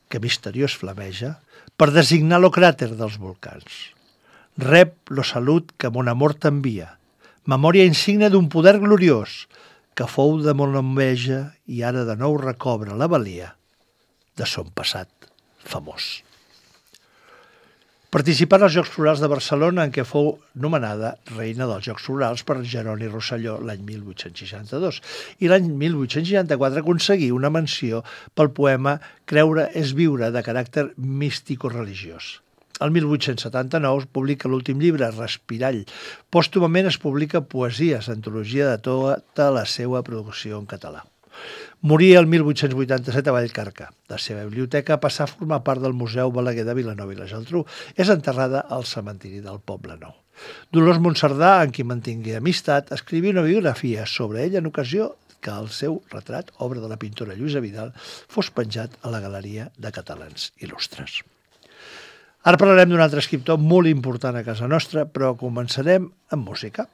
que misteriós flameja, per designar lo cràter dels volcans. Rep lo salut que mon amor t'envia, memòria insigne d'un poder gloriós, que fou de mon enveja i ara de nou recobra la valia de son passat famós. Participà als Jocs Florals de Barcelona, en què fou nomenada reina dels Jocs Florals per Jeroni Rosselló l'any 1862 i l'any 1864 aconseguí una menció pel poema Creure és viure, de caràcter místico-religiós. El 1879 es publica l'últim llibre, Respirall. Pòstumament es publica Poesies, antologia de tota la seva producció en català. Morí el 1887 a Vallcarca. La seva biblioteca passà a formar part del Museu Balaguer de Vilanova i la Geltrú. És enterrada al cementiri del Poble Nou. Dolors Monserdà, amb qui mantingué amistat, escriví una biografia sobre ell en ocasió que el seu retrat, obra de la pintora Lluïsa Vidal, fos penjat a la Galeria de Catalans Il·lustres. Ara parlarem d'un altre escriptor molt important a casa nostra, però començarem amb música.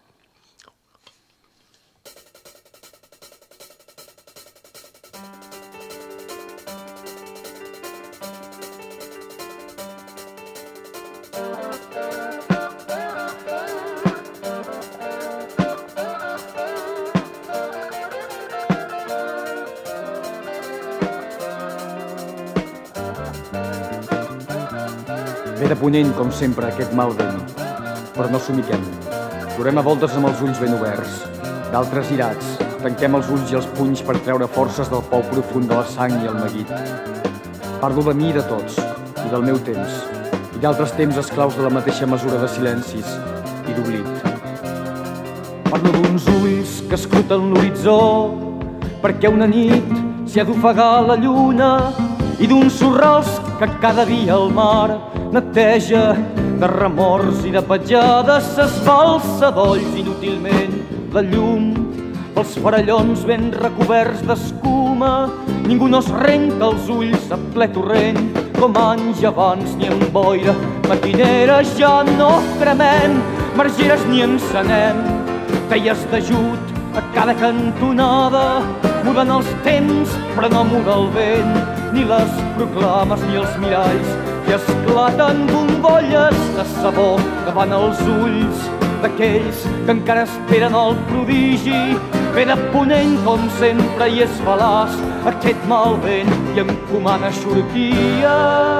Ve de ponent, com sempre, aquest mal vent, però no somiquem. Durem a voltes amb els ulls ben oberts, d'altres irats, tanquem els ulls i els punys per treure forces del pou profund de la sang i el neguit. Parlo de mi i de tots, i del meu temps, i d'altres temps esclaus de la mateixa mesura de silencis i d'oblit. Parlo d'uns ulls que escruten l'horitzó, perquè una nit s'hi ha d'ofegar la lluna, i d'uns sorrals que cada dia el mar neteja de remords i de petjades, s'esbalsa d'olls inútilment la llum pels farallons ben recoberts d'escuma. Ningú no es renta els ulls a ple torrent com anys abans, ni en boira matinera ja no cremem margeres ni encenem teies d'ajut a cada cantonada. Muden els temps però no muda el vent, ni les proclames ni els miralls que esclaten bombolles de sabó davant els ulls d'aquells que encara esperen el prodigi. Ve de ponent com sempre i és falaç aquest mal vent i encomana xurquia.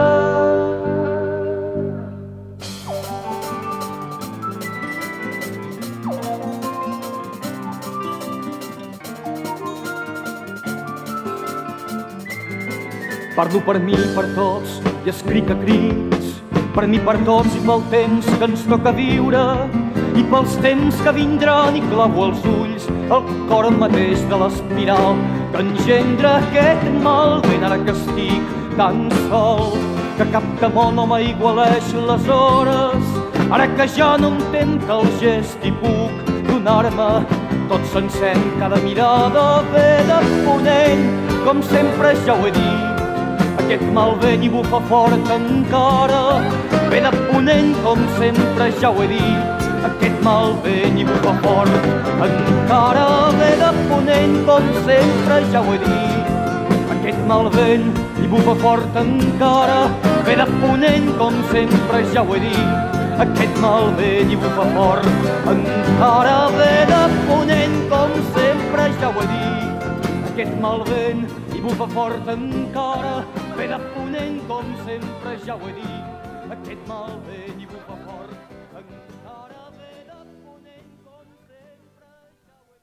Parlo per mi i per tots i escric a crits, per mi, per tots i pel temps que ens toca viure i pels temps que vindran, i clavo els ulls al cor mateix de l'espiral que engendra aquest mal vent. Ara que estic tan sol que cap temor no m'aigualeix les hores, ara que ja no entenc el gest i puc donar-me tot sencer en cada mirada. Ve de ponent, com sempre ja ho he dit, aquest mal vent i bufa fort encara. Ve de ponent, com sempre ja ho he dit, aquest mal vent i bufa fort encara. Ve de ponent, com sempre ja ho he dit, aquest mal vent i bufa fort encara. Ve de ponent, com sempre ja ho he dit, aquest mal vent i bufa fort encara. Ve de ponent, com sempre ja ho he dit, aquest mal vent i bufa fort encara. Ve de ponent, com sempre ja ho he dit, aquest mal vent i bufa fort encara. Ve de ponent, com sempre ja ho he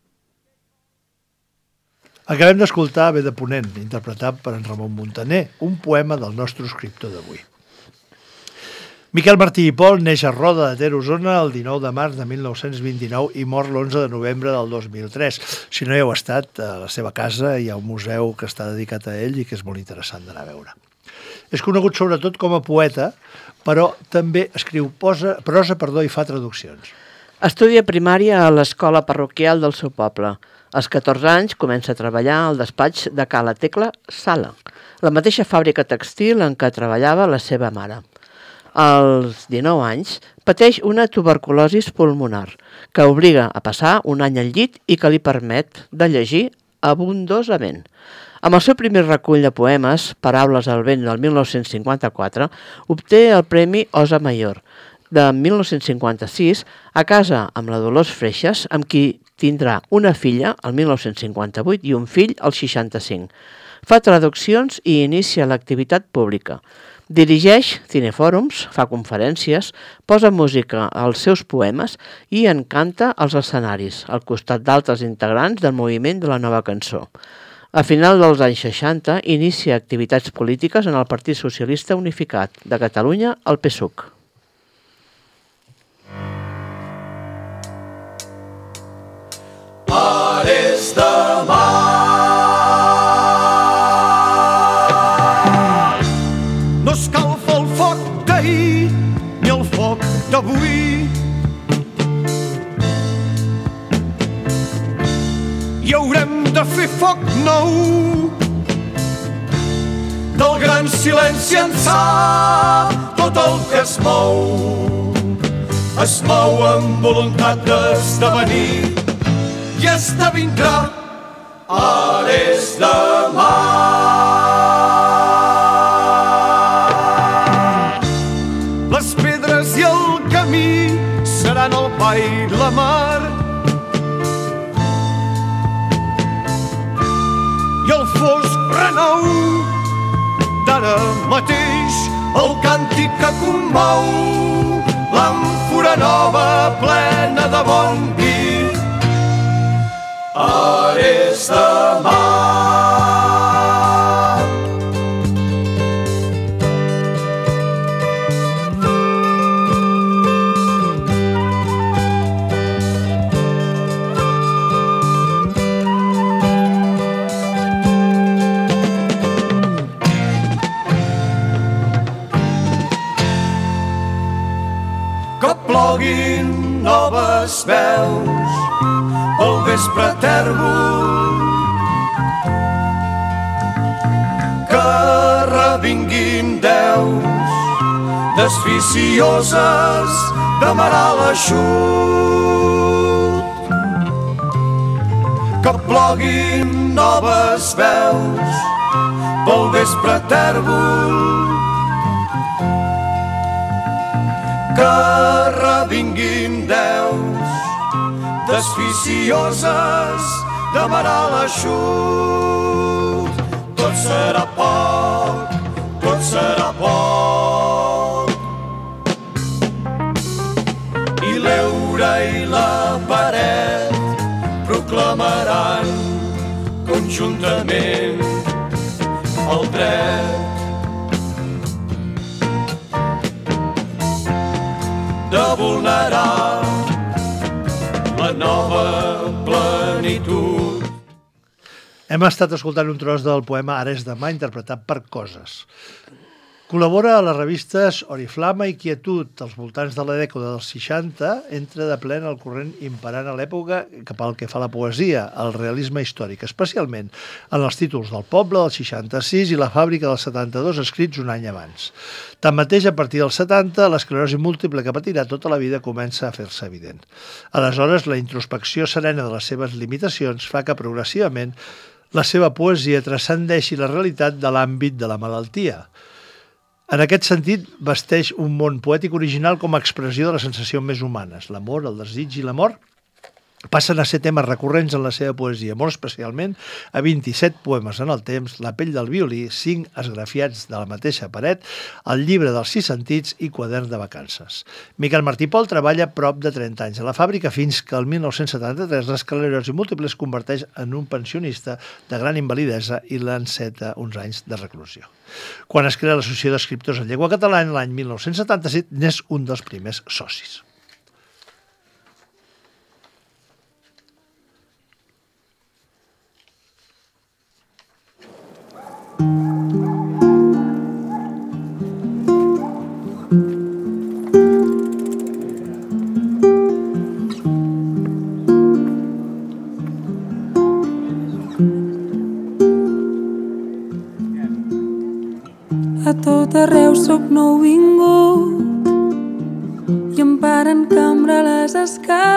dit. Acabem d'escoltar Ve de ponent, interpretat per en Ramon Muntaner, un poema del nostre escriptor d'avui. Miquel Martí i Pol neix a Roda de Ter, Osona, el 19 de març de 1929 i mor l'11 de novembre del 2003. Si no hi heu estat, a la seva casa hi ha un museu que està dedicat a ell i que és molt interessant d'anar a veure. És conegut sobretot com a poeta, però també escriu prosa i fa traduccions. Estudia primària a l'escola parroquial del seu poble. Als 14 anys comença a treballar al despatx de Ca la Tecla Sala, la mateixa fàbrica tèxtil en què treballava la seva mare. Als 19 anys pateix una tuberculosi pulmonar que obliga a passar un any al llit i que li permet de llegir abundosament. Amb el seu primer recull de poemes, Paraules al vent del 1954, obté el Premi Osa Mayor de 1956 a casa amb la Dolors Freixas, amb qui tindrà una filla el 1958 i un fill el 65. Fa traduccions i inicia l'activitat pública. Dirigeix cinefòrums, fa conferències, posa música als seus poemes i encanta els escenaris, al costat d'altres integrants del moviment de la nova cançó. A final dels anys 60 inicia activitats polítiques en el Partit Socialista Unificat de Catalunya, el PSUC. Ares de mar. No escalfa el foc d'ahir ni el foc d'avui. I haurem de fer foc nou. Del gran silenci ençà tot el que es mou amb voluntat d'esdevenir i esdevindrà Ares de mar. Les pedres i el camí seran el pa i la mar i el fosc renou d'ara mateix el càntic que commou l'àmfora nova plena de bon vi. Ares de mar. Que ploguin noves veus pel vespre tèrbol, que revinguin deus desficioses de mar a l'eixut. Que ploguin noves veus pel vespre tèrbol, que revinguin deus desficioses de mar a l'eixut. Tot serà poc, tot serà poc. I l'eure i la paret proclamaran conjuntament el dret de vulnerar la nova plenitud. Hem estat escoltant un tros del poema Ares de mar, interpretat per Coses. Col·labora a les revistes Oriflama i Quietud. Als voltants de la dècada dels 60 entra de plen el corrent imperant a l'època cap al que fa la poesia, el realisme històric, especialment en els títols del Poble del 66 i La fàbrica del 72, escrits un any abans. Tanmateix, a partir dels 70, l'esclerosi múltiple que patirà tota la vida comença a fer-se evident. Aleshores, la introspecció serena de les seves limitacions fa que progressivament la seva poesia transcendeixi la realitat de l'àmbit de la malaltia. En aquest sentit, vesteix un món poètic original com a expressió de les sensacions més humanes. L'amor, el desig i la mort passen a ser temes recurrents en la seva poesia, molt especialment a 27 poemes en el temps, La pell del violí, 5 esgrafiats de la mateixa paret, El llibre dels 6 sentits i Quadern de vacances. Miquel Martí Pol treballa prop de 30 anys a la fàbrica fins que el 1973 l'esclerosi múltiple es converteix en un pensionista de gran invalidesa i l'enceta uns anys de reclusió. Quan es crea l'Associació d'Escriptors en Llengua Catalana, l'any 1977, n'és un dels primers socis. A tot arreu soc nouvingut i em paren cambra a les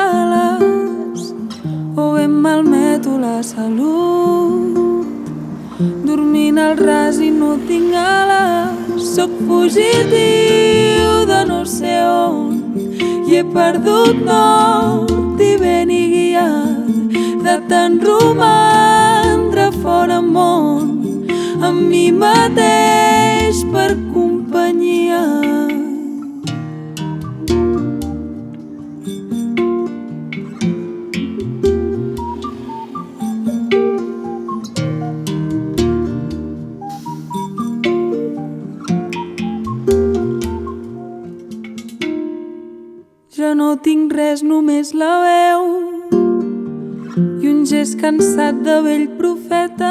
escales o bé em malmeto la salut dormint al ras i no tinc ales. Soc fugitiu de no sé on i he perdut nord i ben i guiat de tant romandre fora món amb mi mateix per companyia. Ja no tinc res, només la veu i un gest cansat de vell profeta.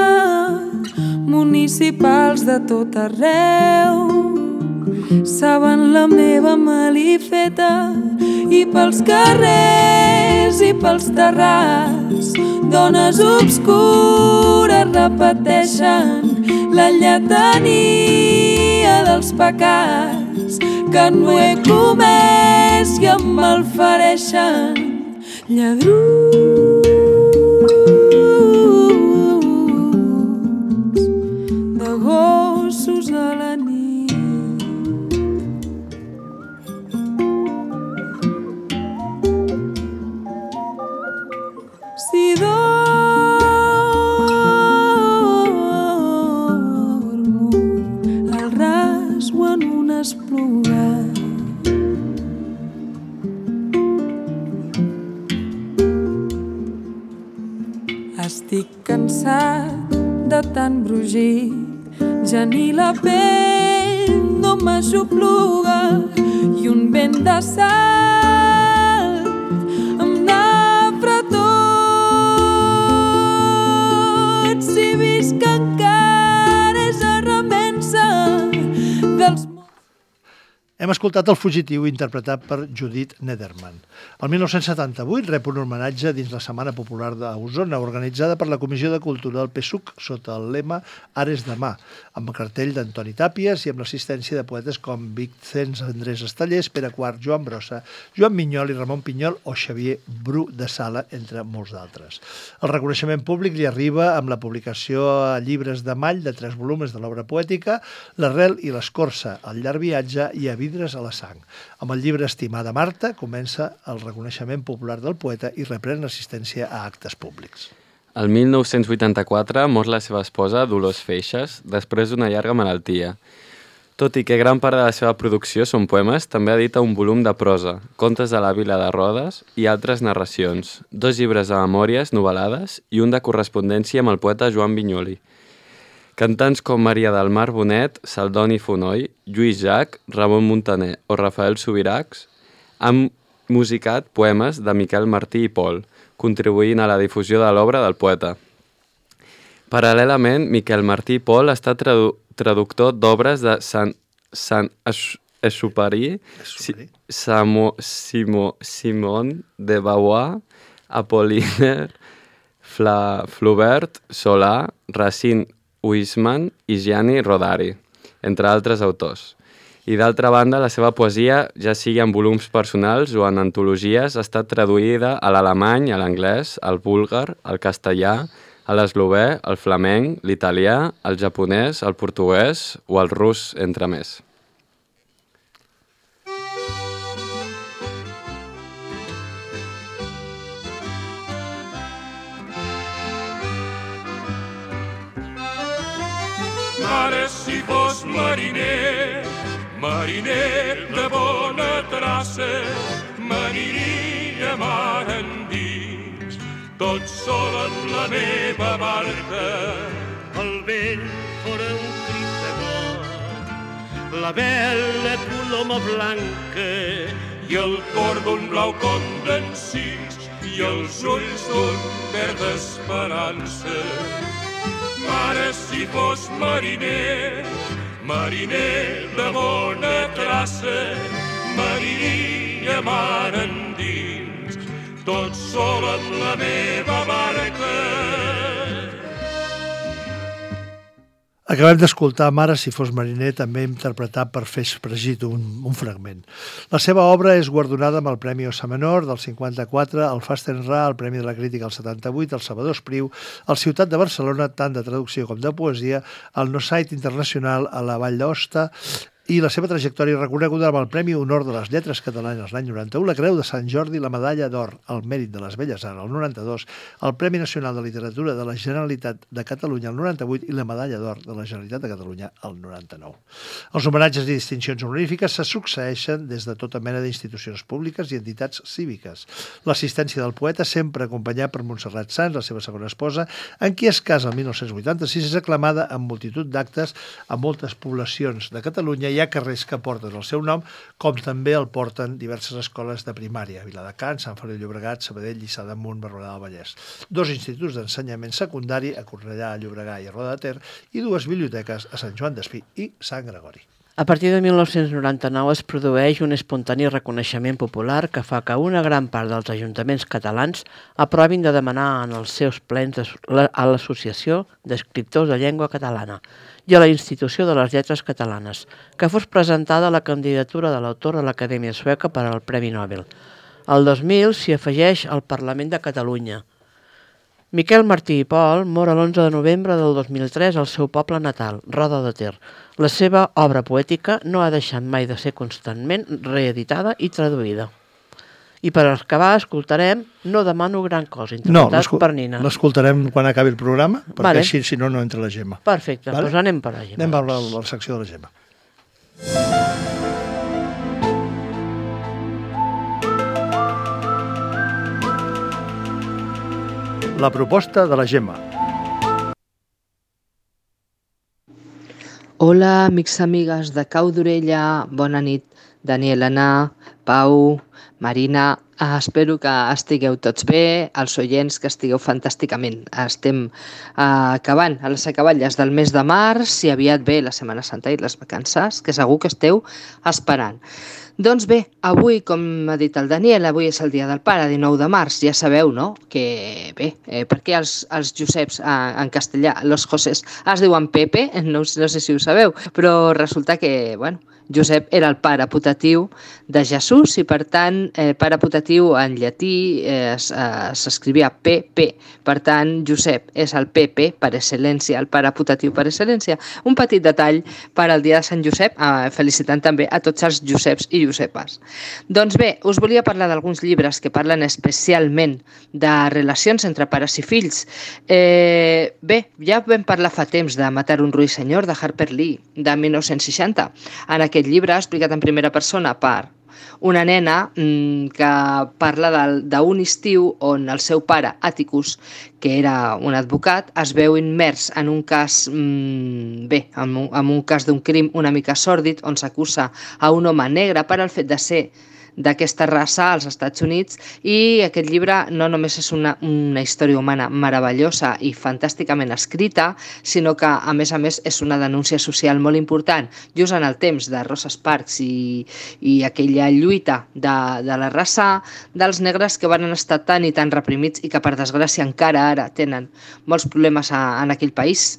Municipals de tot arreu saben la meva malifeta i pels carrers i pels terrats dones obscures repeteixen la lletania dels pecats que no he comès i em malfereixen. Lladrucs de gossos a la nit. Si dormo al ras o en un esplugat, estic cansat de tant brugit, ja ni la pell no m'aixopluga i un vent de sal em nafra tot. Si visc encara és a remensa dels... Hem escoltat El fugitiu, interpretat per Judith Nederman. El 1978 rep un homenatge dins la Setmana Popular d'Osona, organitzada per la Comissió de Cultura del PSUC sota el lema Ares demà, amb el cartell d'Antoni Tàpies i amb l'assistència de poetes com Vicens Andrés Estallés, Pere Quart, Joan Brossa, Joan Minyol i Ramon Pinyol o Xavier Bru de Sala, entre molts d'altres. El reconeixement públic li arriba amb la publicació a Llibres de Mall de 3 volums de l'obra poètica L'arrel i l'escorça, El llarg viatge i A vidres a la sang. Amb el llibre Estimada Marta comença el reconeixement popular del poeta i reprèn l'assistència a actes públics. El 1984 mor la seva esposa, Dolors Feixes, després d'una llarga malaltia. Tot i que gran part de la seva producció són poemes, també edita un volum de prosa, contes de la Vila de Rodes i altres narracions, 2 llibres de memòries novel·lades i un de correspondència amb el poeta Joan Vinyoli. Cantants com Maria del Mar Bonet, Saldoni Fonoll, Lluís Llach, Ramon Muntaner o Rafael Subirachs han musicat poemes de Miquel Martí i Pol, contribuint a la difusió de l'obra del poeta. Paral·lelament, Miquel Martí i Pol ha estat traductor d'obres de Saint-Exupéry, Simone de Beauvoir, Apollinaire, Flaubert, Solà, Racine Huysmans i Gianni Rodari, entre altres autors. I d'altra banda, la seva poesia, ja sigui en volums personals o en antologies, ha estat traduïda a l'alemany, a l'anglès, al búlgar, al castellà, a l'eslovè, al flamenc, l'italià, al japonès, al portuguès o al rus, entre més. Mare, si fos mariner, mariner de bona traça, m'aniria mar endins, tot sol en la meva barca. El vent fora un crit de mort, la bella coloma blanca i el cor d'un blau condencís i els ulls d'un verd d'esperança. Mare, si fos mariner, mariner de bona traça, m'aniria mar endins, tot sol en la meva barca. Acabem d'escoltar Mare si fos mariner, també interpretat per Feix Pregit, un fragment. La seva obra és guardonada amb el Premi Ossa Menor del 54, el Fastenra, el Premi de la Crítica del 78, el Salvador Espriu, el Ciutat de Barcelona, tant de traducció com de poesia, el Nosait Internacional a la Vall d'Aosta, i la seva trajectòria reconeguda amb el Premi Honor de les Lletres Catalanes l'any 91, la Creu de Sant Jordi, la Medalla d'Or al Mèrit de les Belles Arts el 92, el Premi Nacional de Literatura de la Generalitat de Catalunya el 98 i la Medalla d'Or de la Generalitat de Catalunya el 99. Els homenatges i distincions honorífiques se succeeixen des de tota mena d'institucions públiques i entitats cíviques. L'assistència del poeta, sempre acompanyat per Montserrat Sans, la seva segona esposa, en qui es casa el 1986, és aclamada en multitud d'actes a moltes poblacions de Catalunya. Hi ha carrers que porten el seu nom, com també el porten diverses escoles de primària, Viladecans, Sant Feliu de Llobregat, Sabadell, Lliçà d'Amunt, Barberà del Vallès, 2 instituts d'ensenyament secundari a Cornellà, a Llobregat i a Roda de Ter, i 2 biblioteques a Sant Joan d'Espí i Sant Gregori. A partir de 1999 es produeix un espontani reconeixement popular que fa que una gran part dels ajuntaments catalans aprovin de demanar en els seus plens a l'Associació d'Escriptors de Llengua Catalana i a la Institució de les Lletres Catalanes que fos presentada la candidatura de l'autor de l'Acadèmia Sueca per al Premi Nobel. El 2000 s'hi afegeix al Parlament de Catalunya. Miquel Martí i Pol mor l'11 de novembre del 2003 al seu poble natal, Roda de Ter. La seva obra poètica no ha deixat mai de ser constantment reeditada i traduïda. I per acabar escoltarem No demano gran cosa, interpretat per Nina. No, l'escoltarem quan acabi el programa, perquè així, si no, no entra la Gemma. Perfecte, doncs anem per la Gemma. Anem a la secció de la Gemma. La proposta de la Gemma. Hola, amics i amigues de Cau d'Orella, bona nit. Daniel, Anna, Pau, Marina, espero que estigueu tots bé, els oients que estigueu fantàsticament. Estem acabant a les acaballes del mes de març i aviat ve la Setmana Santa i les vacances, que segur que esteu esperant. Doncs bé, avui, com ha dit el Daniel, avui és el dia del pare, 19 de març, ja sabeu, no? Que bé, per què els Joseps en castellà, los Josés, es diuen Pepe? No sé si ho sabeu, però resulta que, bueno, Josep era el pare putatiu de Jesús i, per tant, pare putatiu en llatí s'escrivia PP. Per tant, Josep és el PP per excel·lència, el pare putatiu per excel·lència. Un petit detall per al dia de Sant Josep, felicitant també a tots els Joseps i Josepes. Doncs bé, us volia parlar d'alguns llibres que parlen especialment de relacions entre pares i fills. Bé, ja vam parlar fa temps de Matar un ruiseñor, de Harper Lee, de 1960. En aquest llibre, explicat en primera persona per una nena que parla d'un estiu on el seu pare, Atticus, que era un advocat, es veu immers en un cas, en un cas d'un crim una mica sòrdid, on s'acusa a un home negre per al fet de ser d'aquesta raça als Estats Units, i aquest llibre no només és una història humana meravellosa i fantàsticament escrita, sinó que a més és una denúncia social molt important, just en el temps de Rosa Parks i aquella lluita de la raça dels negres que van estar tan i tan reprimits i que per desgràcia encara ara tenen molts problemes en aquell país.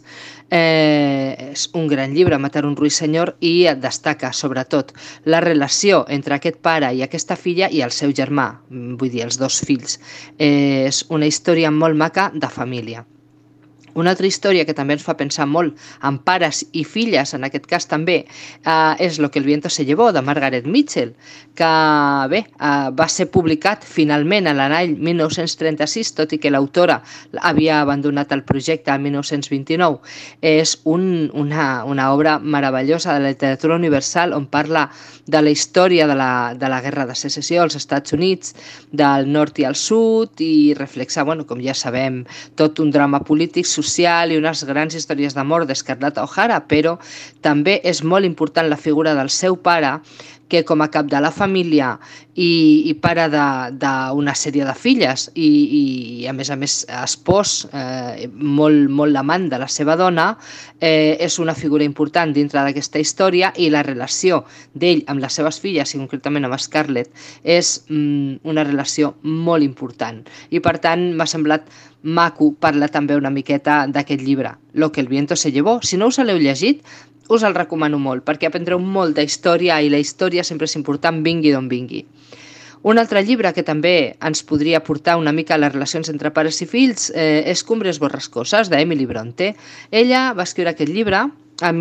És un gran llibre, Matar un ruiseñor, i et destaca sobretot la relació entre aquest pare i aquesta filla i el seu germà, vull dir, els dos fills. És una història molt maca de família. Una altra història que també ens fa pensar molt en pares i filles, en aquest cas també, és Lo que el viento se llevó, de Margaret Mitchell, que bé, va ser publicat finalment en l'any 1936, tot i que l'autora havia abandonat el projecte en 1929. És una obra meravellosa de la literatura universal on parla de la història de la guerra de secessió als Estats Units, del nord i el sud, i reflexa, bueno, com ja sabem, tot un drama polític, social i unes grans històries d'amor d'Scarlett O'Hara, però també és molt important la figura del seu pare, que com a cap de la família i pare d'una sèrie de filles i a més espòs, molt l'amant de la seva dona, és una figura important dintre d'aquesta història, i la relació d'ell amb les seves filles, i concretament amb Scarlett, és una relació molt important. I per tant m'ha semblat maco parlar també una miqueta estoneta d'aquest llibre, Lo que el viento se llevó. Si no us l'heu llegit, us el recomano molt, perquè aprendreu molt de història i la història sempre és important, vingui d'on vingui. Un altre llibre que també ens podria portar una mica a les relacions entre pares i fills és Cumbres borrascoses, d'Emily Bronte. Ella va escriure aquest llibre el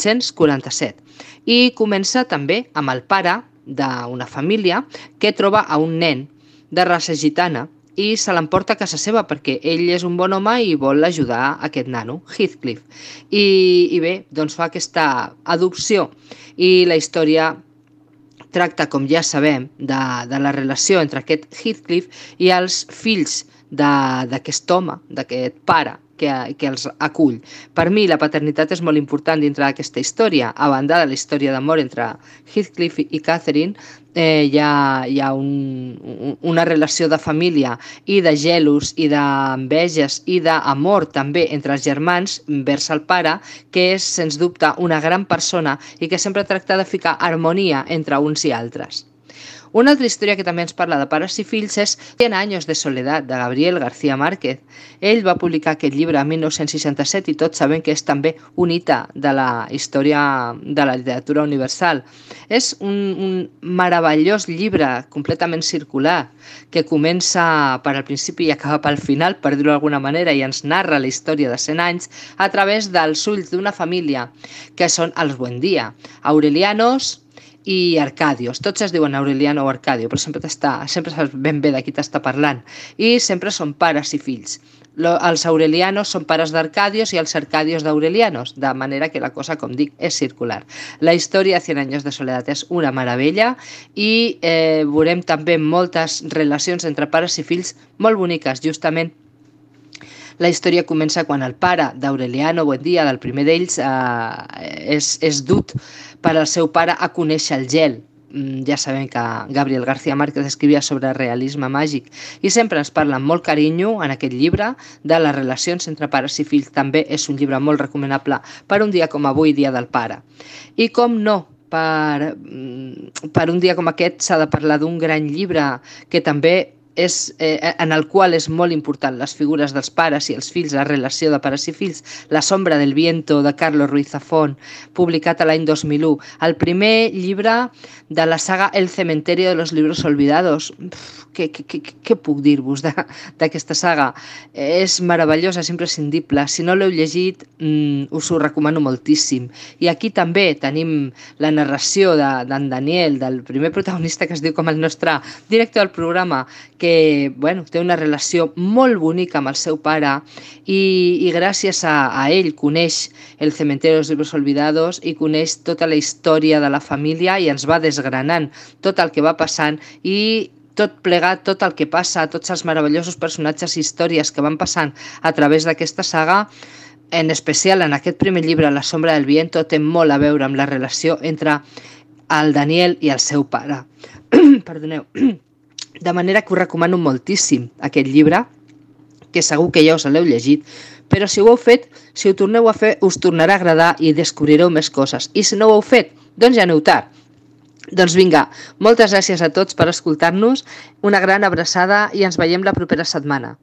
1847 i comença també amb el pare d'una família que troba a un nen de raça gitana i se l'emporta a casa seva perquè ell és un bon home i vol ajudar aquest nano, Heathcliff. I bé, doncs fa aquesta adopció i la història tracta, com ja sabem, de la relació entre aquest Heathcliff i els fills d'aquest home, d'aquest pare que els acull. Per mi la paternitat és molt important dintre d'aquesta història. A banda de la història d'amor entre Heathcliff i Catherine, hi ha una relació de família i de gelos i d'enveges i d'amor també entre els germans vers el pare, que és, sens dubte, una gran persona i que sempre tracta de ficar harmonia entre uns i altres. Una altra història que també ens parla de pares i fills és 100 años de soledad, de Gabriel García Márquez. Ell va publicar aquest llibre en 1967 i tots sabem que és també un hito de la història de la literatura universal. És un meravellós llibre completament circular que comença per al principi i acaba pel final, per dir-ho d'alguna manera, i ens narra la història de 100 anys a través dels ulls d'una família que són els Buendía, Aurelianos i Arcadios. Tots es diuen Aureliano o Arcadio, però sempre saps ben bé de qui t'està parlant. I sempre són pares i fills. Els Aurelianos són pares d'Arcadios i els Arcadios d'Aurelianos, de manera que la cosa, com dic, és circular. La història de 100 años de soledad és una meravella i veurem també moltes relacions entre pares i fills molt boniques. Justament la història comença quan el pare d'Aureliano Buendía, del primer d'ells, és dut per al seu pare a conèixer el gel. Ja sabem que Gabriel García Márquez escrivia sobre realisme màgic i sempre ens parla amb molt carinyo en aquest llibre de les relacions entre pares i fills. També és un llibre molt recomanable per un dia com avui, Dia del Pare. I com no, per un dia com aquest s'ha de parlar d'un gran llibre que també en el qual és molt important les figures dels pares i els fills, la relació de pares i fills, La sombra del viento, de Carlos Ruiz Zafón, publicat l'any 2001. El primer llibre de la saga El cementerio de los libros olvidados. Què puc dir-vos d'aquesta saga? És meravellosa, és imprescindible. Si no l'heu llegit, us ho recomano moltíssim. I aquí també tenim la narració d'en Daniel, del primer protagonista, que es diu com el nostre director del programa, que té una relació molt bonica amb el seu pare i gràcies a ell coneix El cementerio de los libros olvidados i coneix tota la història de la família i ens va desgranant tot el que va passant i tot plegat, tot el que passa, tots els meravellosos personatges i històries que van passant a través d'aquesta saga, en especial en aquest primer llibre, La sombra del viento, té molt a veure amb la relació entre el Daniel i el seu pare. Perdoneu. De manera que us recomano moltíssim aquest llibre, que segur que ja us l'heu llegit, però si ho heu fet, si ho torneu a fer, us tornarà a agradar i descobrireu més coses. I si no ho heu fet, doncs ja aneu tard. Doncs vinga, moltes gràcies a tots per escoltar-nos, una gran abraçada i ens veiem la propera setmana.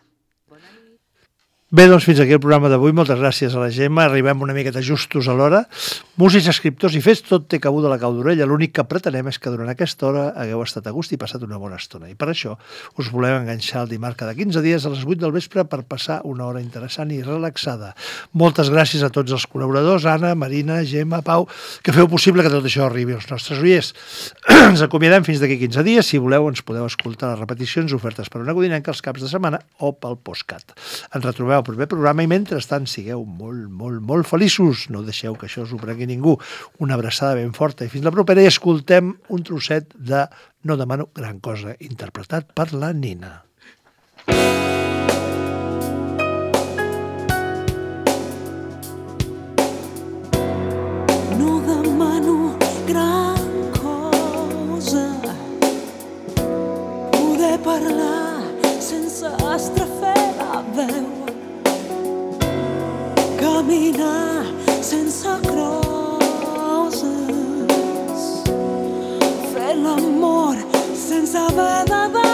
Bé, doncs fins aquí el programa d'avui. Moltes gràcies a la Gemma. Arribem una miqueta justos a l'hora. Músics, escriptors i fets, tot té cabuda a la cau d'orella. L'únic que pretenem és que durant aquesta hora hagueu estat a gust i passat una bona estona. I per això us volem enganxar el dimarts cada 15 dies a les 8 del vespre per passar una hora interessant i relaxada. Moltes gràcies a tots els col·laboradors, Anna, Marina, Gemma, Pau, que feu possible que tot això arribi als nostres oients. Ens acomiadem fins d'aquí 15 dies. Si voleu, ens podeu escoltar les repeticions ofertes per una codinenca els caps de setmana o pel postcat. Ens retrobeu al proper programa i mentrestant sigueu molt feliços. No deixeu que això us ho prengui ningú. Una abraçada ben forta i fins la propera i escoltem un trosset de No demano gran cosa, interpretat per la Nina. No demano gran cosa, poder parlar sense estrafar la veu, caminar sense crosses, fer l'amor sense haver de